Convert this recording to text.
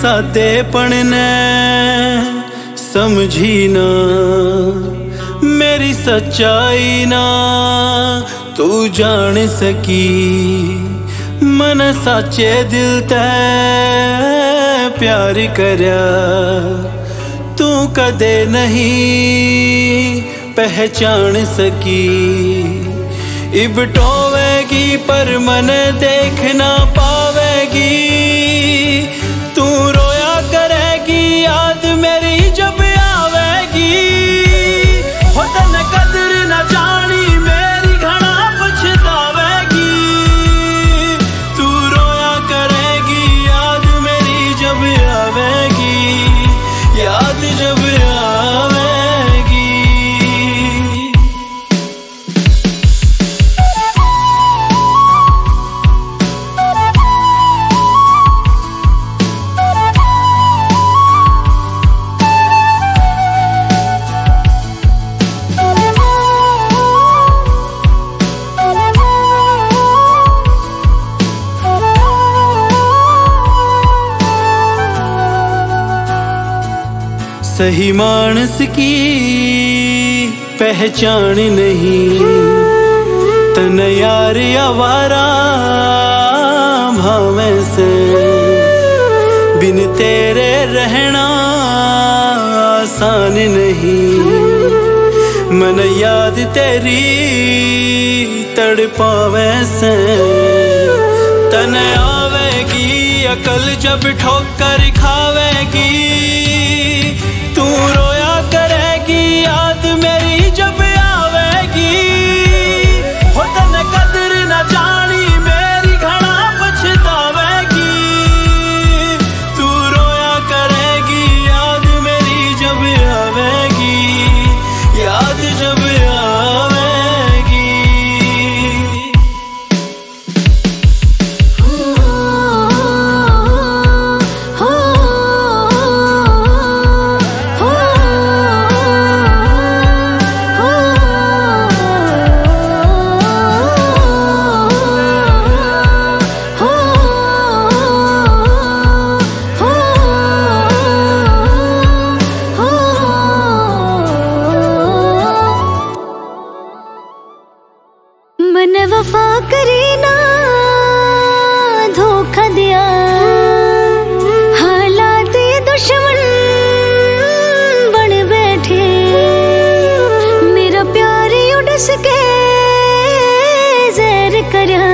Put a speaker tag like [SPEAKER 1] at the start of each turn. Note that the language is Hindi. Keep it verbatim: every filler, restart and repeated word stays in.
[SPEAKER 1] सादेपण ने समझी ना मेरी सच्चाई ना तू जान सकी मन साचे दिल ते प्यार करया तू कदे नहीं पहचान सकी। इब टोवेगी पर मन देख ना पावेगी तू रोया करेगी याद मेरी जब आवेगी। हो तने कदर न जानी मेरी घना पछतावेगी तू रोया करेगी याद मेरी जब आवेगी याद जब आवेगी। सही मानस की पहचान नहीं तन यार आवारा भावे से बिन तेरे रहना आसान नहीं। मन याद तेरी तड़पावे से तन आवेगी अकल जब ठोकर खावेगी तू रोया करेगी याद मेरी जब आवेगी। हो तने कदर न जानी मेरी घना पछतावेगी तू रोया करेगी याद मेरी जब आवेगी याद जब आवेगी।
[SPEAKER 2] मन वफा करे ना धोखा दिया हालात दुश्मन बन बैठे मेरा प्यार उड़स के जहर करा